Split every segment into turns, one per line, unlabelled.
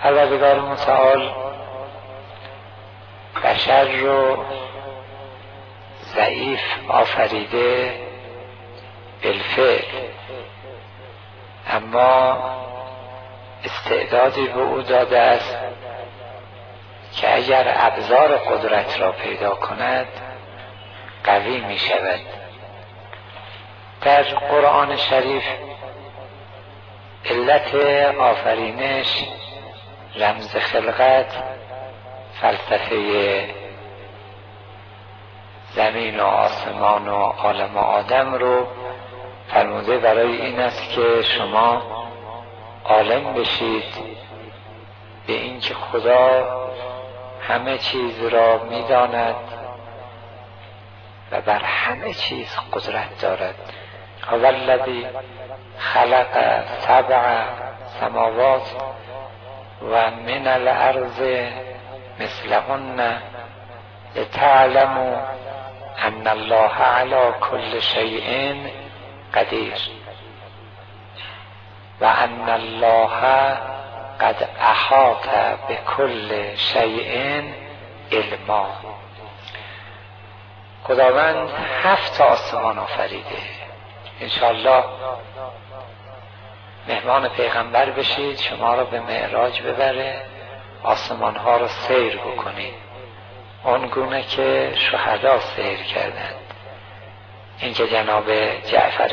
پروردگار متعال بشر رو ضعیف آفریده بالفعل، اما استعدادی به او داده است که اگر ابزار قدرت را پیدا کند قوی می شود. در قرآن شریف علت آفرینش، رمز خلقت، فلسفه زمین و آسمان و عالم آدم رو فرموده برای این است که شما عالم بشید به این که خدا همه چیز را می‌داند و بر همه چیز قدرت دارد. هو الذی خلق سبع سماوات و من الارض مثلهن لتعلموا ان الله علی کل شیء قدیر و ان الله قد احاط بكل شیء علما. خداوند 7 آسمان آفریده. انشاءالله مهمان پیغمبر بشید، شما را به معراج ببره، آسمان ها را سیر بکنید اون گونه که شهدا سیر کردند. این که جناب جعفر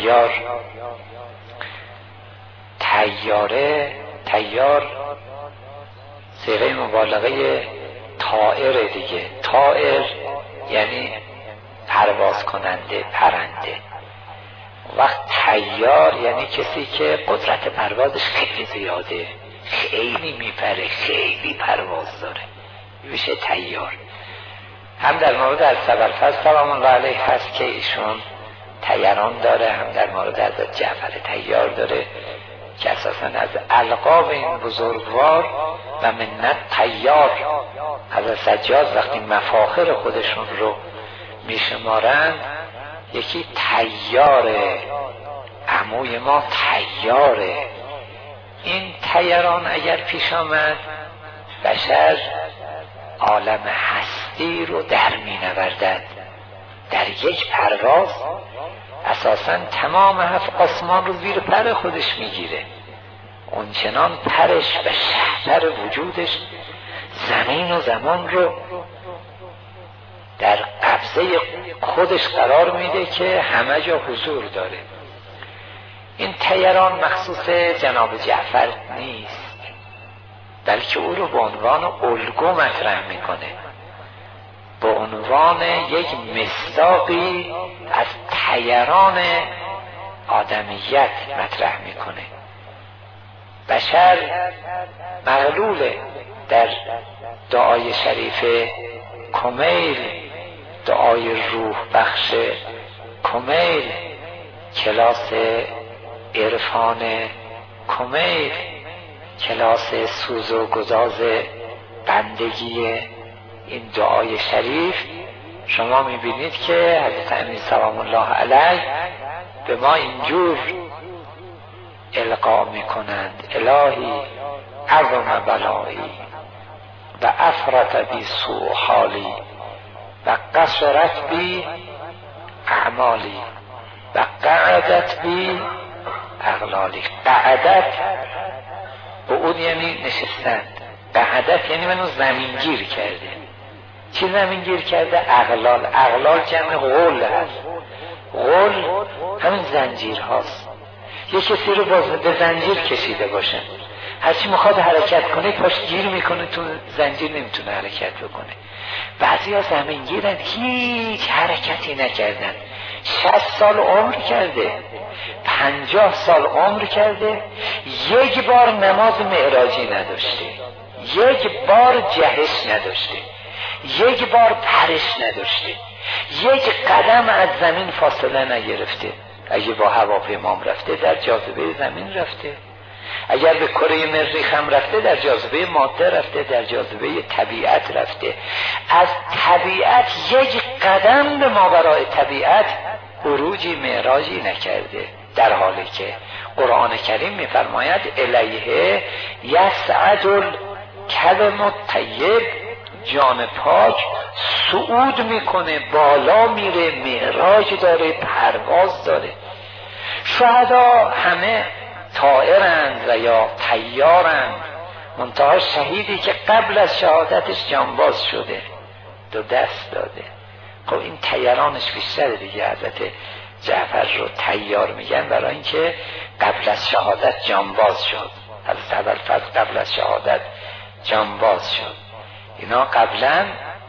طیار صیغه مبالغه طائر دیگه. طائر یعنی پرواز کننده، پرنده. وقت طیار یعنی کسی که قدرت پروازش خیلی زیاده، خیلی میپره، خیلی پرواز داره، میشه طیار. هم در مورد از ابوالفضل سلام الله علیه هست که ایشون طیران داره، هم در مورد از جعفر طیار داره که اساساً از القاب این بزرگوار و منت طیار. از سجاد وقتی مفاخر خودشون رو میشمارند، یکی طیاره، عموی ما طیاره. این طیران اگر پیش آمد، بشر عالم هستی رو در می نوردد. در یک پرواز اساساً تمام 7 آسمان رو زیر پر خودش میگیره. اونچنان پرش و شهر وجودش زمین و زمان رو در قبضه خودش قرار میده که همه جا حضور داره. این طیران مخصوص جناب جعفر نیست، بلکه او رو به عنوان الگو مطرح میکنه، به عنوان یک مصداقی از طیران آدمیت مطرح میکنه. بشر مغلوله. در دعای شریف کمیل، دعای روح بخش کمیل، کلاس عرفان کمیل، کلاس سوز و گداز بندگی این دعای شریف، شما میبینید که حضرت امین سلام الله علیه به ما اینجور القا میکنند: الهی عظم بلایی و افرط بی سوء حالی و قصرت بی اعمالی و قعدت بی اغلالی. قعدت به اون یعنی نشستند، قعدت یعنی منو زمینگیر کرده. چی زمینگیر کرده؟ اغلال. اغلال جمع غل هست. غل همین زنجیر هاست. یه کسی رو به زنجیر کشیده باشن، هرچی میخواد حرکت کنه پاش گیر میکنه تو زنجیر، نمیتونه حرکت بکنه. بعضی ها زمینگیرن، هیچ حرکتی نکردن، 60 سال عمر کرده، 50 سال عمر کرده، یک بار نماز معراجی نداشته، یک بار جهش نداشته، یک بار پرش نداشته، یک قدم از زمین فاصله نگرفته. اگه با هواپیمام رفته در جاذبه زمین رفته، اگر به کره مریخ هم رفته در جاذبه ماده رفته، در جاذبه طبیعت رفته. از طبیعت یک قدم به ماورای طبیعت عروجی معراجی نکرده. در حالی که قرآن کریم میفرماید الیه یصعد الکلم الطیب، جان پاک صعود میکنه، بالا میره، معراج داره، پرواز داره. شهدا همه طائرند و یا طیارند، منتها شهیدی که قبل از شهادتش جانباز شده، دو دست داده. خب این طیرانش بیشتره دیگه. حضرت جعفر رو طیار میگن برای اینکه قبل از شهادت جانباز شد. حضرت ابوالفضل قبل از شهادت جانباز شد. اینا قبلا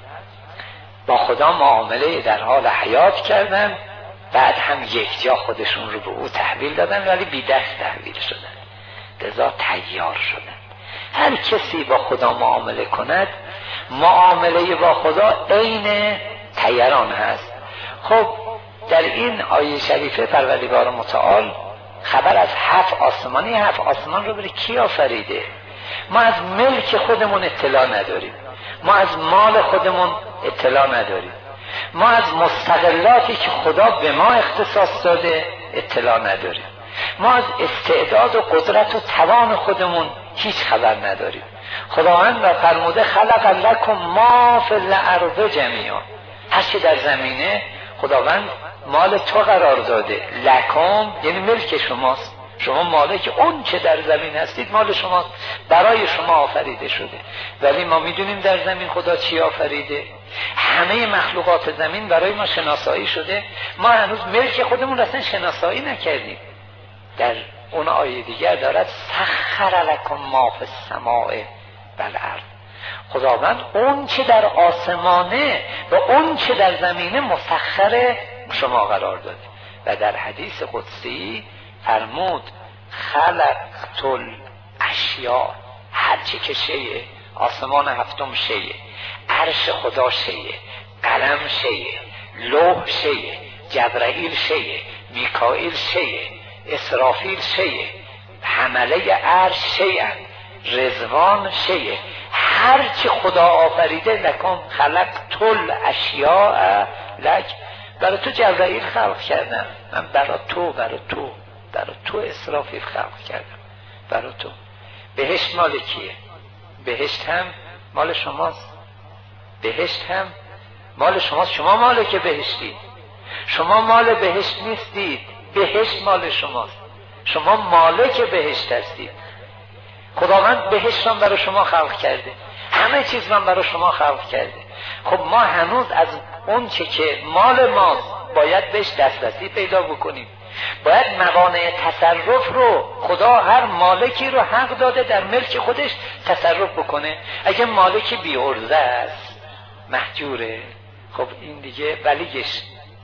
با خدا معامله در حال حیات کردن، بعد هم یک جا خودشون رو به او تحویل دادن، ولی بی دست تحویل شدن، لذا طیار شدن. هر کسی با خدا معامله کند، معامله با خدا عین طیران هست. خب در این آیه شریفه پروردگار متعال خبر از 7 آسمانی، 7 آسمان رو بره کی آفریده؟ ما از ملک خودمون اطلاع نداریم، ما از مال خودمون اطلاع نداریم، ما از مستقلاتی که خدا به ما اختصاص داده اطلاع نداریم، ما از استعداد و قدرت و توان خودمون هیچ خبر نداریم. خداوند و فرموده خلق لکم ما فی الارض جمیعا، هر چی در زمینه خداوند مال تو قرار داده. لکم یعنی ملک شماست، شما مالک اون چه در زمین هستید مال شماست، برای شما آفریده شده. ولی ما میدونیم در زمین خدا چی آفریده؟ همه مخلوقات زمین برای ما شناسایی شده، ما هنوز ملک خودمون اصلا شناسایی نکردیم. در اون آیه دیگر دارد سخر لکم ما فی السماء والارض، خداوند اون چه در آسمانه و اون چه در زمینه مسخر شما قرار داده. و در حدیث قدسی فرمود خلقت الاشیاء، هر چی که شیه، آسمان هفتم شیه، عرش خدا شیه، قلم شیه، لوح شیه، جبرائیل شیه، میکائیل شیه، اسرافیل شیه، حمله عرش شیه، رضوان شیه، هر چی خدا آفریده. لکن خلقت الاشیاء لک، برای تو جبرائیل خلق کردم، من برای تو اسرافیل خلق کردم، برای تو. بهشت مال کیه؟ بهشت هم مال شماست، بهشت هم مال شماست. شما مالک بهشتید، شما مال بهشت نیستید، بهشت مال شماست، شما مالک بهشت هستید. خداوند بهشت هم برای شما خلق کرده، همه چیز من برای شما خلق کرده. خب ما هنوز از اون چه که مال ماست باید بهش دسترسی پیدا بکنیم، باید موانع تصرف رو، خدا هر مالکی رو حق داده در ملک خودش تصرف بکنه. اگه مالکی بی عرضه است، محجوره، خب این دیگه ولیش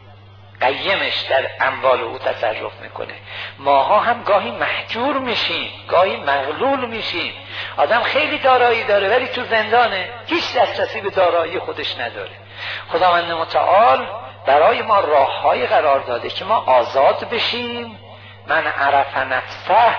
قیمش در اموال او تصرف میکنه. ماها هم گاهی محجور میشیم، گاهی مغلول میشیم. آدم خیلی دارایی داره ولی تو زندانه، هیچ دسترسی به دارایی خودش نداره. خداوند متعال برای ما راههای قرار داده که ما آزاد بشیم. من عرف نفسه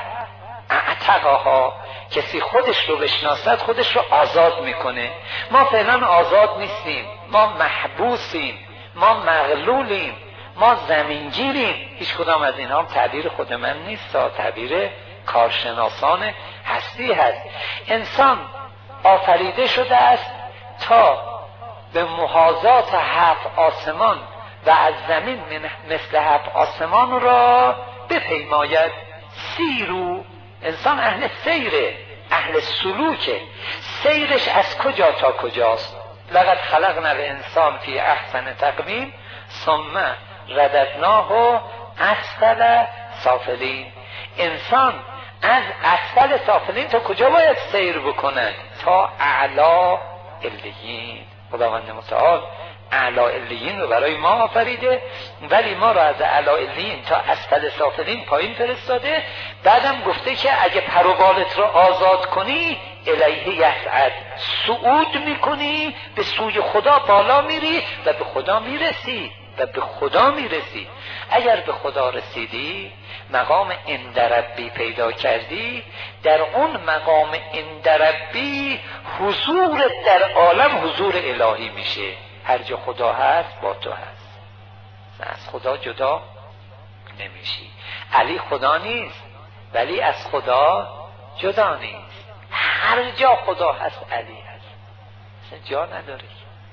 اعتقاها، کسی خودش رو بشناسد خودش رو آزاد میکنه. ما فعلا آزاد نیستیم، ما محبوسیم، ما مغلولیم، ما زمینگیریم. هیچ کدام از اینها تعبیر خود من نیست، تعبیر کارشناسان هستی هست. انسان آفریده شده است تا به محاذات 7 آسمان و از زمین مثل 7 آسمان را بپیماید. سیرو، انسان اهل سیره، اهل سلوکه. سیرش از کجا تا کجاست؟ لقد خلقنا الانسان فی احسن تقویم ثم رددناه اسفل سافلین. انسان از اسفل سافلین تا کجا باید سیر بکند؟ تا اعلا علیین. خداوند متعال اعلا علیین رو برای ما آفریده، ولی ما رو از اعلا علیین تا اسفل سافلین پایین فرستاده. بعدم گفته که اگه پر و بالت رو آزاد کنی الیه یصعد، صعود میکنی به سوی خدا، بالا میری و به خدا میرسی. اگر به خدا رسیدی، مقام عند ربی پیدا کردی، در اون مقام عند ربی حضور در عالم حضور الهی میشه. هر جا خدا هست با تو هست، از خدا جدا نمیشی. علی خدا نیست ولی از خدا جدا نیست. هر جا خدا هست علی هست، اصلا جا نداره.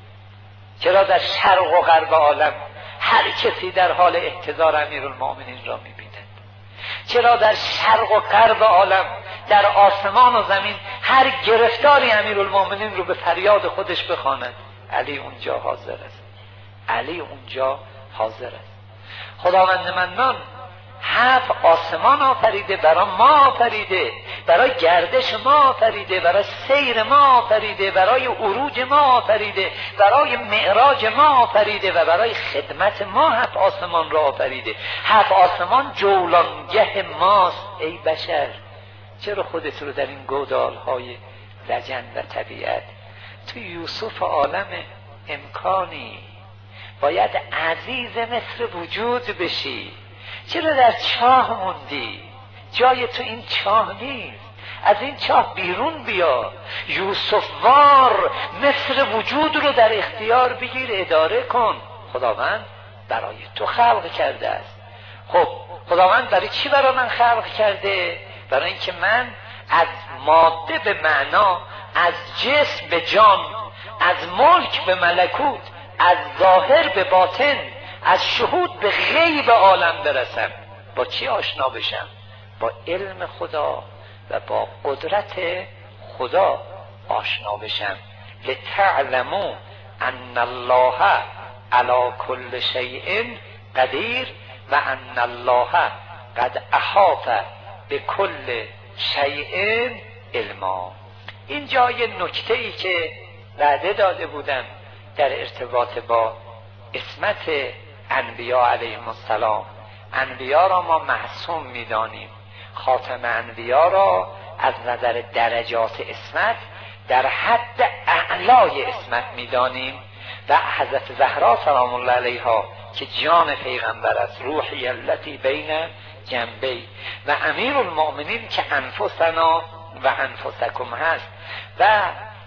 چرا در شرق و غرب عالم هر کسی در حال احتضار امیرالمؤمنین را میبیند؟ چرا در شرق و غرب عالم در آسمان و زمین هر گرفتاری امیرالمؤمنین رو به فریاد خودش بخواند؟ علی اونجا حاضر است. علی اونجا حاضر است. خداوند منان 7 آسمان آفریده، برای ما آفریده، برای گردش ما آفریده، برای سیر ما آفریده، برای عروج ما آفریده، برای معراج ما آفریده و برای خدمت ما 7 آسمان را آفریده. 7 آسمان جولانگه ماست. ای بشر، چرا خودت رو در این گودالهای لجن و طبیعت؟ تو یوسف عالم امکانی باید عزیز مصر وجود بشی. چرا در چاه موندی؟ جای تو این چاه نیست. از این چاه بیرون بیا. یوسف وار مصر وجود رو در اختیار بگیر، اداره کن. خداوند برای تو خلق کرده است. خب خداوند برای چی برای من خلق کرده؟ برای اینکه من از ماده به معنا، از جسم به جان، از ملک به ملکوت، از ظاهر به باطن، از شهود به غیب عالم برسم. با چی آشنا بشم؟ با علم خدا و با قدرت خدا آشنا بشم. لتعلموا ان الله علی کل شیء قدیر و ان الله قد احاط بكل شیء علما. اینجا یه نکته ای که وعده داده بودم در ارتباط با عصمت انبیا علیهم السلام. انبیا را ما معصوم میدانیم، خاتم انبیا را از نظر درجات عصمت در حد اعلای عصمت میدانیم و حضرت زهرا سلام الله علیها که جان پیغمبر است، روحی التی بین جنبی، و امیرالمؤمنین که انفسنا و انفسکم هست و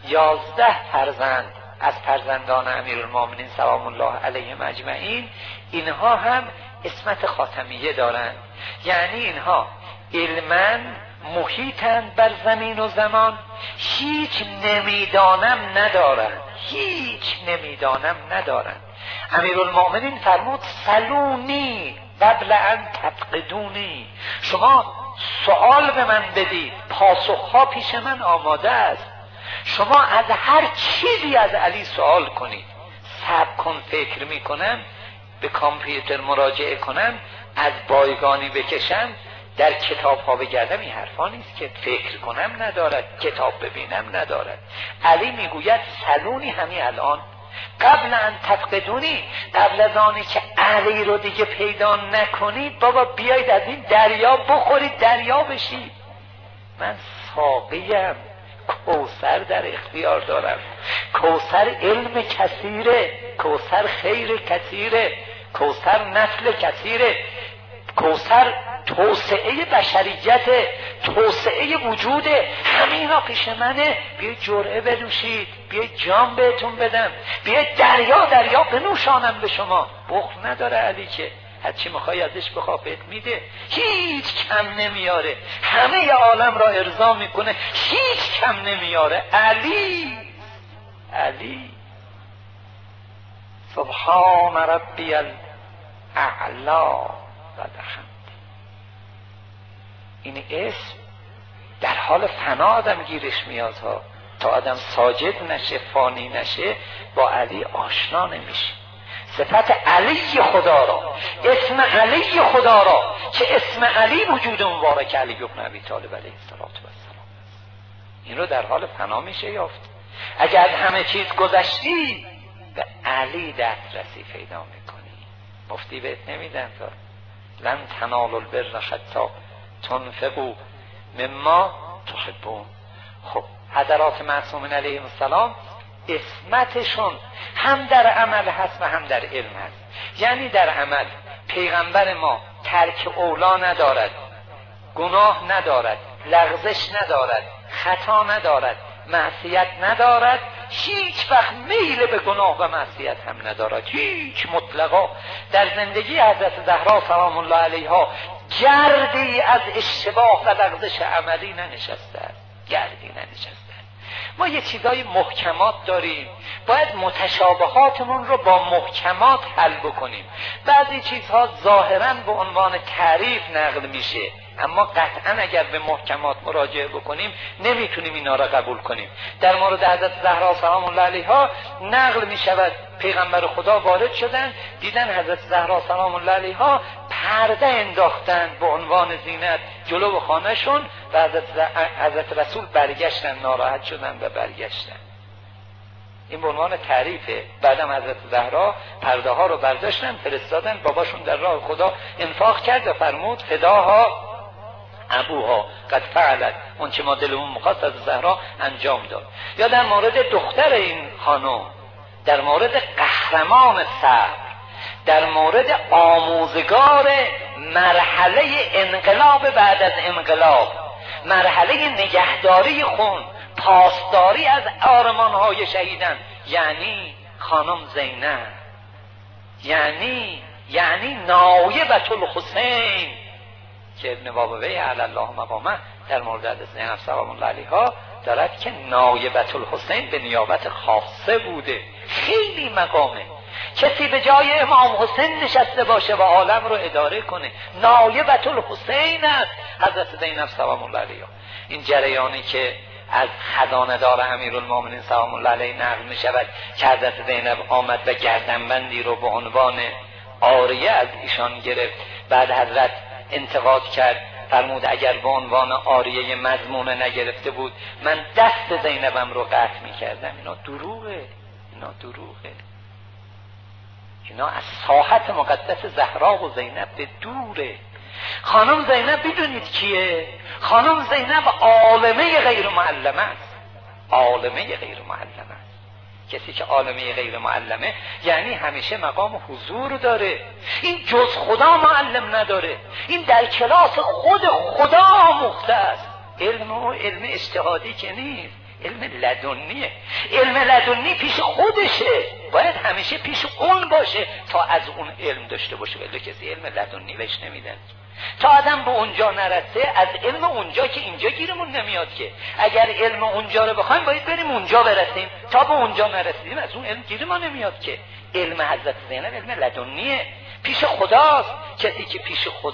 11 فرزند از فرزندان امیرالمؤمنین سلام الله علیهم اجمعین، اینها هم عصمت خاتمیه دارند. یعنی اینها علما محیطند بر زمین و زمان، هیچ نمیدانم ندارند، هیچ نمیدانم ندارند. امیرالمؤمنین فرمود سلونی قبل ان تفقدونی، شما سوال به من بدید، پاسخها پیش من آماده است. شما از هر چیزی از علی سوال کنید. صبر کن، فکر میکنم، به کامپیوتر مراجعه کنم، از بایگانی بکشم، در کتاب ها بگردم، این حرفا نیست که فکر کنم ندارد، کتاب ببینم ندارد. علی میگوید سلونی همین الان قبل ان تفقدونی، قبل از آنی که علی رو دیگه پیدا نکنید، بابا بیایید از این دریا بخورید، دریا بشید. من ساقیم، کوثر در اختیار دارم. کوثر علم کثیره، کوثر خیر کثیره، کوثر نسل کثیره، کوثر توسعه بشریت، توسعه وجوده. همینا پیش منه. بیاید جرعه بنوشید، بیاید جام بهتون بدم، بیاید دریا بنوشانم به شما. بخل نداره علی که هرچی میخوای ازش بخواه بهت میده، هیچ کم نمیاره، همه عالم را ارضا میکنه، هیچ کم نمیاره. علی سبحان ربی الاعلا و بحمده. این اسم در حال فنا آدم گیرش میاد ها. تا آدم ساجد نشه، فانی نشه، با علی آشنا نمیشه. صفت علی خدا را، اسم علی خدا را که اسم علی وجود مبارک علی ابن ابی طالب علیه السلام، این رو در حال فنا میشه یافت. اگر همه چیز گذشتی به علی دسترسی پیدا میکنی. مفتی بهت نمیدن تا لن تنالوا البر حتی تنفقوا مما تحبون. خب حضرات معصومین علیهم السلام عصمتشون هم در عمل هست و هم در علم هست. یعنی در عمل پیغمبر ما ترک اولا ندارد، گناه ندارد، لغزش ندارد، خطا ندارد، معصیت ندارد، هیچ وقت میل به گناه و معصیت هم ندارد، هیچ مطلقا. در زندگی حضرت زهرا سلام الله علیها گردی از اشتباه و لغزش عملی ننشسته است، گردی ننشسته. ما یه چیزای محکمات داریم، باید متشابهاتمون رو با محکمات حل بکنیم. بعضی چیزها ظاهراً به عنوان تعریف نقل میشه، اما قطعاً اگر به محکمات مراجعه بکنیم نمیتونیم اینا را قبول کنیم. در مورد حضرت زهرا سلام الله علیها نقل میشود پیغمبر خدا وارد شدن، دیدن حضرت زهرا سلام الله علیها پرده انداختن به عنوان زینت جلو خانهشون و حضرت رسول برگشتن، ناراحت شدن و برگشتن. این به عنوان تعریفه. بعدم حضرت زهرا پرده ها رو برداشتن فرستادن، باباشون در راه خدا انفاق کرد و فرمود فداها ابوها قد فعلت، اون چه ما دلمون می‌خواست از زهرا انجام داد. یا در مورد دختر این خانم، در مورد قهرمان صبر، در مورد آموزگار مرحله انقلاب بعد از انقلاب، مرحله نگهداری خون، پاسداری از آرمان‌های شهیدان، یعنی خانم زینب، یعنی نایبة الحسین که ابن بابوی علی الله مقامه در مورد حضرت زینب سلام الله علیها دارد که نایبة الحسین به نیابت خاصه بوده. خیلی مقامه، کسی به جای امام حسین نشسته باشه و عالم رو اداره کنه، نایبة الحسین است حضرت زینب سلام الله علیها. این جریانی که از خزانه‌دار امیرالمومنین سلام الله علیه نقل می شود که حضرت زینب آمد و گردنبندی رو به عنوان عاریه از ایشان گرفت، بعد حضرت انتقاد کرد، فرمود اگر به عنوان عاریه مضمونه نگرفته بود من دست زینبم رو قطع می کردم. اینا دروغه، اینا از ساحت مقدس زهرا و زینب به دوره. خانم زینب بدونید کیه؟ خانم زینب عالمه غیر معلمه است، عالمه غیر معلمه است. کسی که عالمه غیر معلمه یعنی همیشه مقام حضور داره، این جز خدا معلم نداره، این در کلاس خود خدا آموخته است. علم اجتهادی که نیست، علم لدنیه. علم لدنی پیش خودشه، باید همیشه پیش اون باشه تا از اون علم داشته باشه، ولی کسی علم لدنی بهش نمیدن. تا آدم به اونجا نرسه از علم اونجا که اینجا گیرمون نمیاد که. اگر علم اونجا رو بخوایم باید بریم اونجا برسیم، تا به اونجا نرسیدیم از اون علم گیر ما نمیاد که. علم حضرت زینب علم لدنیه، پیش خداست. کسی که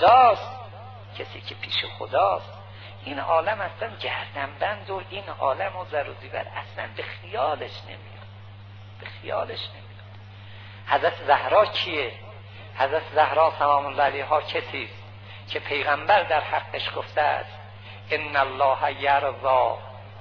پیش خداست این عالم اصلا گردنبند و این عالم و زر و زیور اصلا به خیالش نمیاد. حضرت زهرا کیه؟ حضرت زهرا سلام الله علیها کسی که پیغمبر در حقش گفته است ان الله یرضا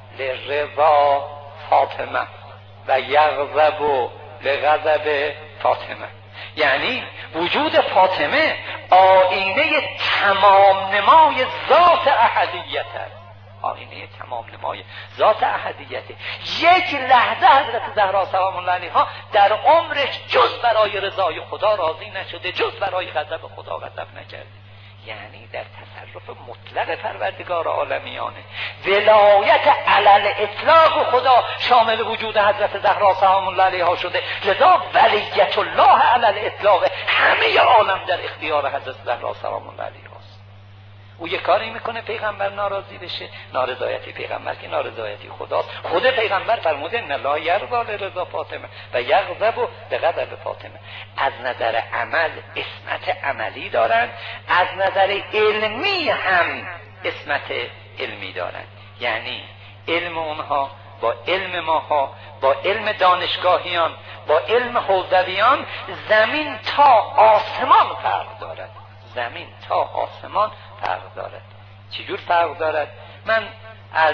لرضا فاطمه و یغضب لغضب فاطمه، یعنی وجود فاطمه آینه تمام نمای ذات احدیت است، آینه تمام نمای ذات احدیته. یک لحظه حضرت زهرا سلام الله علیها در عمرش جز برای رضای خدا راضی نشده، جز برای غضب خدا غضب نکرده. یعنی در تصرف مطلق پروردگار عالمیانه. ولایت علل اطلاق خدا شامل وجود حضرت زهرا سلام الله علیها شده، لذا ولیت الله علل اطلاق، همه عالم در اختیار حضرت زهرا سلام الله علیها است. او یه کاری میکنه پیغمبر ناراضی بشه، نارضایتی پیغمبر که نارضایتی خداست. خود پیغمبر فرموده ان الله یرضی لرضا فاطمه و یغضب لغضب فاطمه. از نظر عمل اسمت عملی دارند، از نظر علمی هم اسمت علمی دارند. یعنی علم اونها با علم ماها، با علم دانشگاهیان، با علم حوزویان زمین تا آسمان فرق دارد، زمین تا آسمان فرق دارد. چجور فرق دارد؟ من از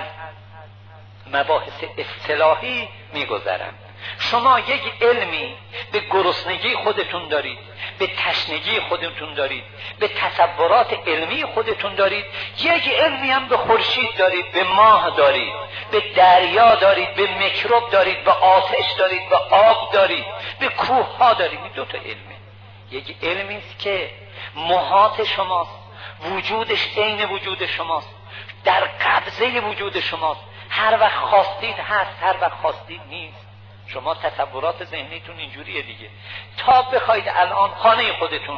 مباحث اصطلاحی میگذرم. شما یک علمی به گرسنگی خودتون دارید، به تشنگی خودتون دارید، به تصورات علمی خودتون دارید. یک علمی هم به خورشید دارید، به ماه دارید، به دریا دارید، به میکروب دارید، به آتش دارید، به آب دارید، به کوه ها دارید. این دو تا علمه. یک علمی است که محاط شماست، وجودش عین وجود شماست، در قبضه وجود شماست،
هر وقت خواستید هست، هر وقت خواستید نیست. شما تصورات ذهنیتون اینجوریه دیگه. تا بخواید الان خانه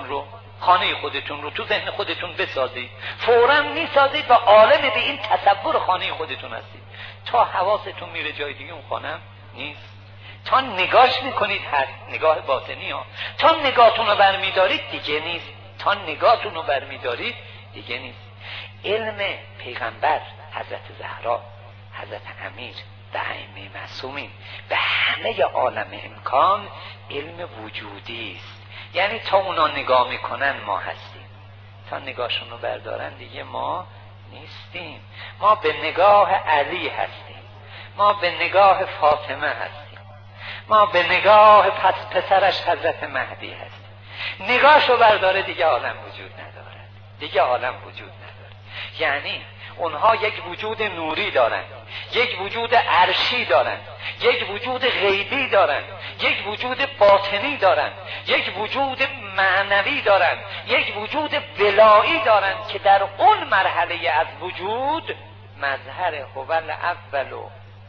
خودتون رو تو ذهن خودتون بسازید، فوراً میسازید و عالم به این تصور خانه خودتون هستید. تا حواستون میره جای دیگه اون خانه نیست. تا نگاش میکنید هست، نگاه باطنی ها، تا نگاهتون رو برمیدارید دیگه نیست. تا نگاهتون رو برمیدارید دیگه نیست. علم پیغمبر، حضرت زهرا، حضرت امیر و ائمه معصومین به همه عالم امکان علم وجودی است. یعنی تا اونا نگاه میکنن ما هستیم، تا نگاهشون رو بردارن دیگه ما نیستیم. ما به نگاه علی هستیم، ما به نگاه فاطمه هستیم، ما به نگاه پسرش حضرت مهدی هستیم. نگاهشو برداره دیگه عالم وجود نداره، دیگه عالم وجود نداره. یعنی اونها یک وجود نوری دارند، یک وجود عرشی دارند، یک وجود غیبی دارند، یک وجود باطنی دارند، یک وجود معنوی دارند، یک وجود ولایی دارند که در اون مرحله از وجود مظهر هو الاول و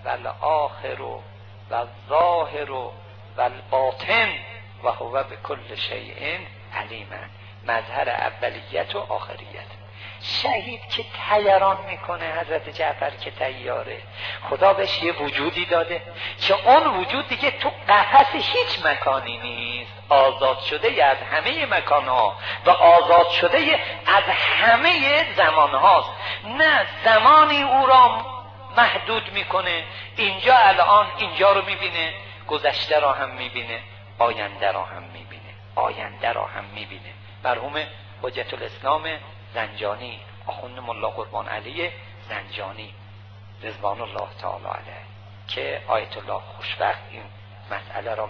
الاخر و الظاهر و الباطن و هو بكل شیء علیم، مظهر اولیت و آخریت. شهید که طیران میکنه، حضرت جعفر که طیاره، خدا بهش یه وجودی داده که اون وجود دیگه تو قفس هیچ مکانی نیست، آزاد شده از همه مکانها و آزاد شده از همه زمانهاست. نه زمانی او را محدود میکنه، اینجا الان اینجا رو میبینه، گذشته را هم میبینه، آینده را هم میبینه، آینده را هم میبینه. مرحوم حجت الاسلام زنجانی، آخوند ملا قربان علی زنجانی رضوان الله تعالی علیه که آیت الله خوشبخت این مسئله را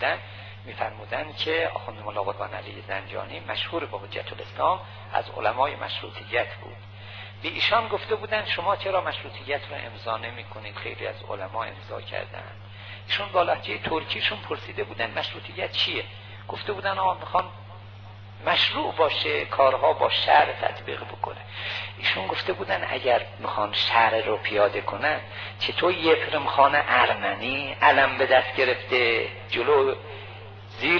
میفرمودن که آخوند ملا قربان علی زنجانی مشهور با حجت الاسلام از علمای مشروطیت بود. به ایشان گفته بودن شما چرا مشروطیت را امضا نمی‌کنید؟ خیلی از علما امضا کردن. ایشون با لهجه ترکیشون پرسیده بودن مشروطیت چیه؟ گفته بودن میخوان مشروع باشه، کارها با شرع تطبیق بکنه. ایشون گفته بودن اگر میخوان شرع رو پیاده کنن، چطور یفرمخان ارمنی علم به دست گرفته جلو زیر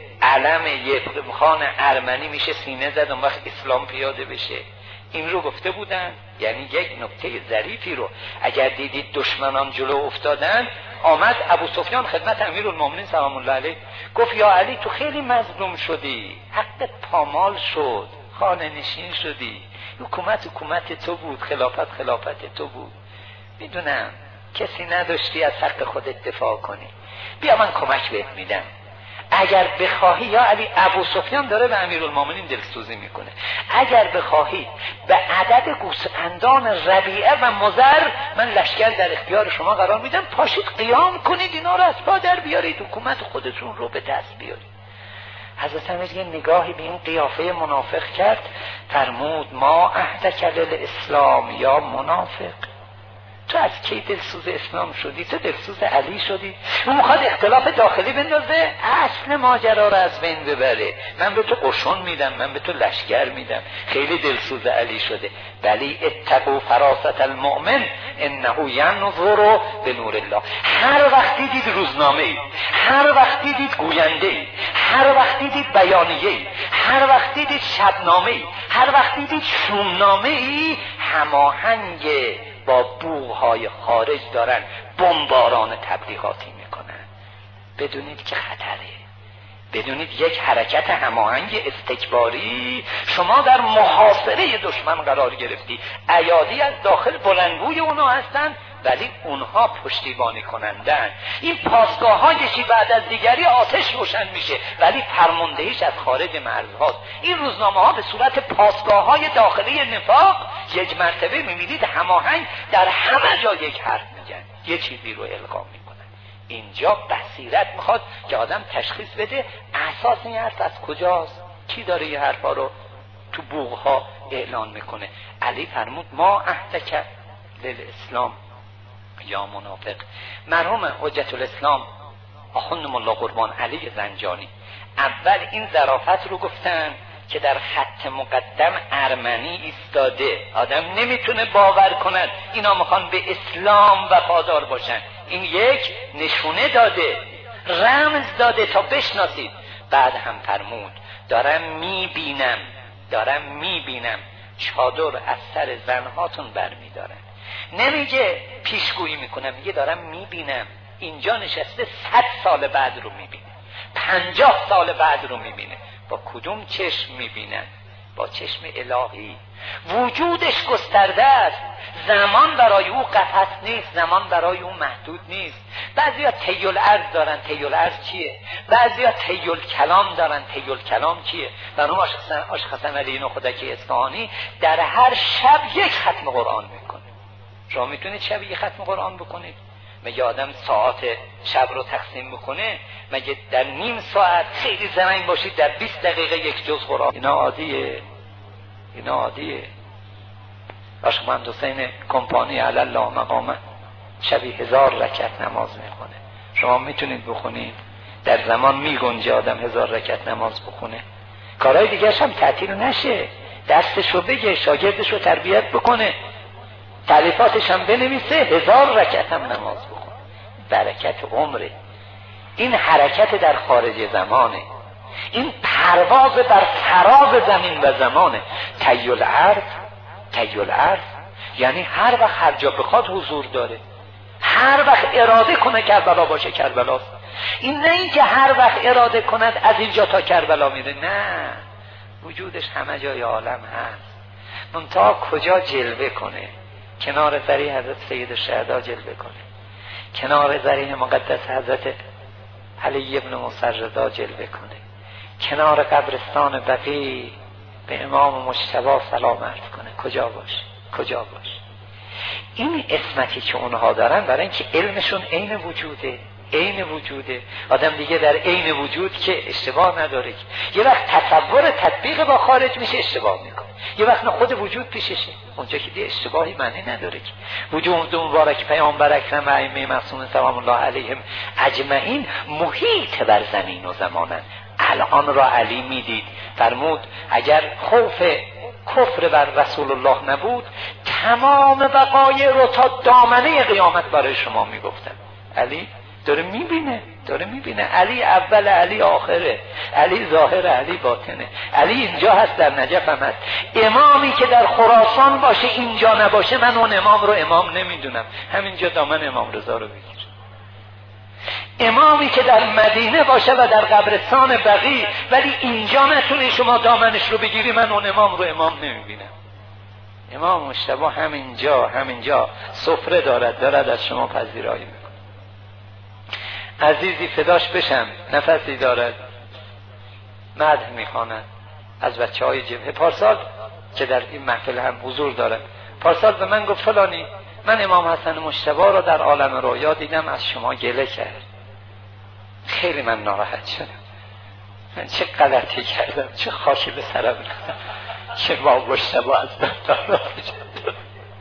علم یفرمخان ارمنی میشه سینه زد اون وقت اسلام پیاده بشه؟ این رو گفته بودن. یعنی یک نکته ظریفی رو اگر دیدید دشمنان جلو افتادن، آمد ابو سفیان خدمت امیرالمومنین سلام الله علیه گفت یا علی تو خیلی مظلوم شدی، حقت پامال شد، خانه نشین شدی، حکومت تو بود، خلافت تو بود، میدونم کسی نداشتی از حق خودت دفاع کنی، بیا من کمک بهت میدم اگر بخواهی. یا علی ابو سفیان داره به امیرالمومنین دلسوزی میکنه، اگر بخواهی به عدد گوسفندان ربیعه و مضر من لشکر در اختیار شما قرار میدم، پاشید قیام کنید اینا رو از پا در بیارید، حکومت خودتون رو به دست بیارید. حضرت امیر یه نگاهی به این قیافه منافق کرد، فرمود ما عهدک للاسلام یا منافق، تو از کی دلسوز اسلام شدی؟ تو دلسوز علی شدی؟ اون میخواد اختلاف داخلی بندازه، اصل ماجرا رو از بین ببره. من به تو قشون میدم، من به تو لشکر میدم، خیلی دلسوز علی شده. ولی اتقوا فراست المؤمن انه ینظر بنور الله. هر وقت دیدید روزنامه ای، هر وقت دیدید گوینده ای، هر وقت دیدید بیانیه ای، هر وقت دیدید شبنامه ای، هر وقت دیدید شومنامه ای، هماهنگ با بوهای خارج دارن بمباران تبلیغاتی میکنن. بدونید که خطره، بدونید یک حرکت هماهنگ استکباری، شما در محاصره دشمن قرار گرفتی. ایادی از داخل بلندگوی اونا هستن ولی اونها پشتیبانی کنندن. این پاسگاه ها یکی بعد از دیگری آتش روشن میشه ولی فرماندهیش از خارج مرزهاست. این روزنامه ها به صورت پاسگاه های داخلی نفاق یک مرتبه میبینید هماهنگ در همه جا یک حرف میگن، یه چیزی رو القا میکنن. اینجا بصیرت میخواد که آدم تشخیص بده اساس این حرف از کجاست، کی داره این حرفا رو تو بوغها اعلان میکنه. علی فرمود ما عهدک للاسلام یا منافق. مرحوم حجت الاسلام آخوند ملا قربان علی زنجانی اول این ظرافت رو گفتن که در خط مقدم ارمنی ایستاده، آدم نمیتونه باور کند اینا میخوان به اسلام وفادار باشن. این یک نشونه داده، رمز داده تا بشناسید. بعد هم فرمود دارم میبینم چادر از سر زنهاتون برمیدارن. نمیگه پیشگویی میکنم، میگه دارم میبینم. اینجا نشسته 100 سال بعد رو میبینه، 50 سال بعد رو میبینه. با کدوم چشم میبینن؟ با چشم الهی. وجودش گسترده است، زمان برای او قفس نیست، زمان برای او محدود نیست. بعضیا طیل ارض دارن. طیل ارض چیه؟ بعضیا طیل کلام دارن. طیل کلام چیه؟ برای عاشق حسن علی نخودکی اصفهانی در هر شب یک ختم قرآن میکنه. شما میتونید شب یک ختم قرآن بکنید؟ مگه آدم ساعت شب رو تقسیم بکنه؟ مگه در نیم ساعت خیلی زمین باشید در 20 دقیقه یک جز قرآن؟ اینا عادیه. عاشق محمد حسین کمپانی علی الله مقامه شبی 1000 رکعت نماز میخونه. شما میتونید بخونید؟ در زمان میگنجه آدم 1000 رکعت نماز بخونه؟ کارهای دیگرش هم تعطیل نشه، درسشو بگه، شاگردشو تربیت بکنه، تعلیفاتش هم بنویسه، 1000 رکعت هم نماز بخونه. برکت عمره. این حرکت در خارج زمانه، این پرواز بر فراز زمین و زمانه. طیل ارض یعنی هر وقت هر جا بخواد حضور داره، هر وقت اراده کنه کربلا باشه کربلاست. این نه این که هر وقت اراده کند از اینجا تا کربلا میره، نه، وجودش همه جای عالم هست. منتها کجا جلوه کنه؟ کنار ذریح حضرت سید الشهدا جلوه کنه، کنار ذریح مقدس حضرت علی ابن موسی رضا جلوه کنه، کنار قبرستان بقیع به امام مجتبی سلام عرض کنه. کجا باش؟ این اسمتی که اونها دارن برای اینکه علمشون عین وجوده. آدم دیگه در عین وجود که اشتباه نداره. یه وقت تصور تطبیق با خارج میشه اشتباه میکنه، یه وقت خود وجود پیششه، اونجا که دیگه اشتباهی معنی نداره. که وجود مبارک پیامبر اکرم و ائمه معصومین سلام الله علیهم اجمعین محیط بر زمین و زمانن. الان را علی میدید، فرمود اگر خوف کفر بر رسول الله نبود تمام وقایع رو تا دامنه قیامت برای شما میگفتم. علی داره میبینه. علی اول، علی آخره، علی ظاهر، علی باطنه. علی اینجا هست، در نجف هم هست. امامی که در خراسان باشه اینجا نباشه، من اون امام رو امام نمیدونم. همینجا دامن امام رضا رو بگیر. امامی که در مدینه باشه و در قبرستان بقیع ولی اینجا نتونی شما دامنش رو بگیری، من اون امام رو امام نمیبینم. امام مجتبی همینجا سفره دارد از شما پذیرایی میکنه. عزیزی فداش بشم، نفسی دارد، مدح میخواند از بچه‌های جبهه. پارسال که در این محفل هم حضور دارد، پارسال به من گفت فلانی من امام حسن مجتبی را در عالم رویا دیدم، از شما گله کرد. خیلی من ناراحت شدم. من چه غلطی کردم، چه خاکی به سرم ریختم که امام مجتبی از من ناراحت شد.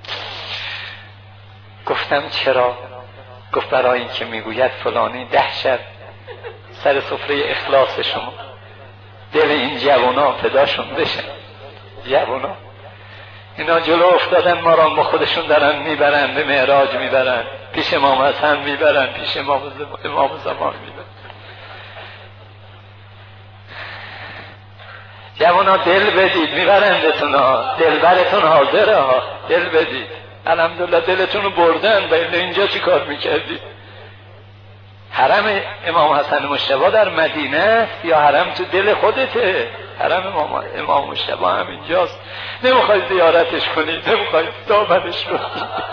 گفتم چرا؟ گفت برای این که میگوید فلانی 10 شب سر سفره اخلاص شما، دل این جوانا فداشون بشه. جوانا اینا جلو افتادن ما را با خودشون دارن میبرن، به معراج میبرن، پیش امام حسن میبرن، پیش امام زمان میبرن. جوانا دل بدید، میبرندتون ها، دلبرتون حاضره ها، دل بدید. الحمدلله دلتون رو بردن، و اینجا چی کار میکردی؟ حرم امام حسن مجتبی در مدینه است یا حرم تو دل خودته؟ حرم امام مجتبی هم اینجاست. نمیخوای زیارتش کنی، نمیخوای دامنش رو.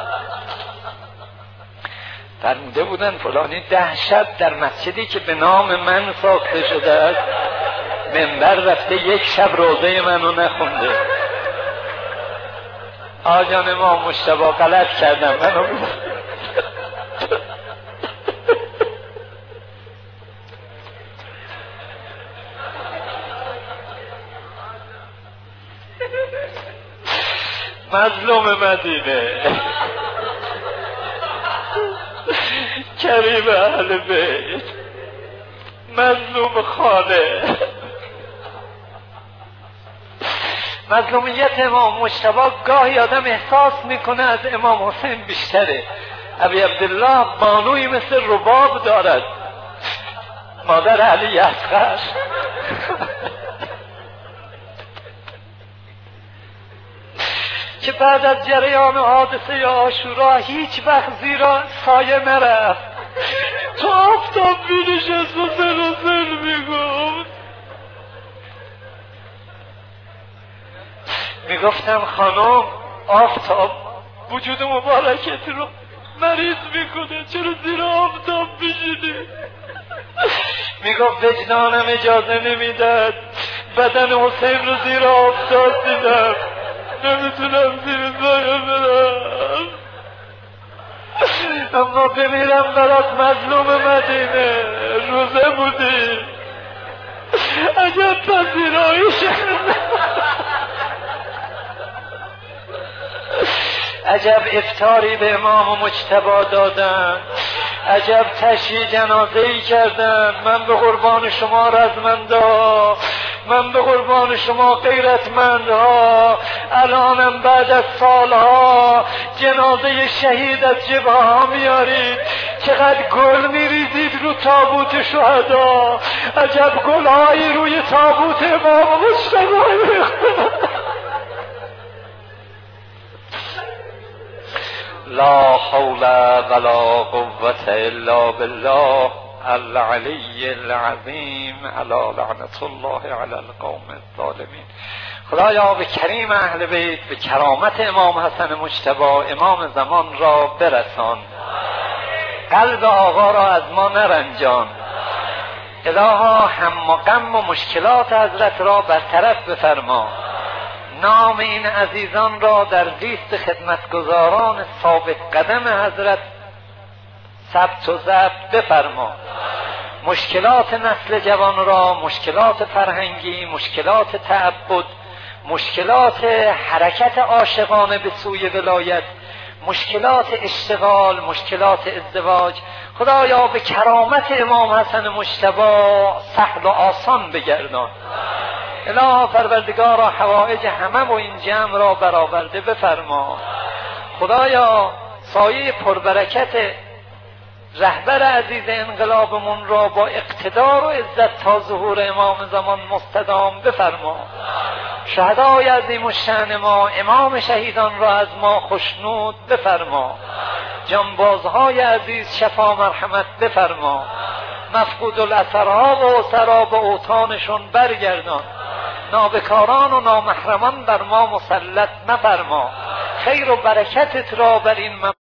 فرموده بودن فلانی 10 شب در مسجدی که به نام من ساخته شده است منبر رفته، 1 شب روزه منو نخونده. آجان امام مجتبی غلط کردم، منو مظلوم مدینه، کریم اهل بیت، مظلوم خانه. مظلومیت امام مجتبی گاهی آدم احساس میکنه از امام حسین بیشتره. ابی عبدالله بانوی مثل رباب دارد، مادر علی اصغر. که بعد از جریان حادثه عاشورا هیچ وقت زیرا سایه نرفت، تو آفتاب بینشست و سر میگفت. میگفتم خانم آفتاب وجود مبارکت رو مریض میکنه، چرا زیر آفتاب بشینی؟ میگفت وجدانم اجازه نمیداد، بدن حسین رو زیر آفتاب دیدم، نمیتونم زیر سایه برم، اما بمیرم برات مظلوم مدینه. روزه بودی، عجب پذیرایی شد، عجب افطاری به امام مجتبی دادن، عجب تشییع جنازه‌ای کردن. من به قربان شما رزمندا، من به قربان شما غیرتمندها. الانم بعد از سالها جنازه شهید از جبهه ها میارید، چقدر گل میریزید رو تابوت شهدا، عجب گلهایی روی تابوت امام مجتبی ریختن. لا حول ولا قوة الا بالله العلی العظیم علی لعنت الله علی القوم الظالمین. خدایا به کریم اهل بیت، به کرامت امام حسن مجتبی امام زمان را برسان، قلب آقا را از ما نرنجان. الها هم و غم و مشکلات حضرت را برطرف بفرما. نام این عزیزان را در لیست خدمتگزاران ثابت قدم حضرت ثبت و ضبط بفرما. مشکلات نسل جوان را، مشکلات فرهنگی، مشکلات تعبد، مشکلات حرکت عاشقانه به سوی ولایت، مشکلات اشتغال، مشکلات ازدواج، خدایا به کرامت امام حسن مجتبی سهل و آسان بگردان. الها پروردگارا حوائج همه و این جمع را برآورده بفرما. خدایا سایه پربرکت رهبر عزیز انقلابمون را با اقتدار و عزت تا ظهور امام زمان مستدام بفرما. شهدای عظیم الشأن ما، امام شهیدان را از ما خوشنود بفرما. جانبازهای عزیز شفا مرحمت بفرما. مفقود الاثرها و اسرا به اوطانشون برگردان. نابکاران و نامحرمان بر ما مسلط نفرما. خیر و برکتت را بر این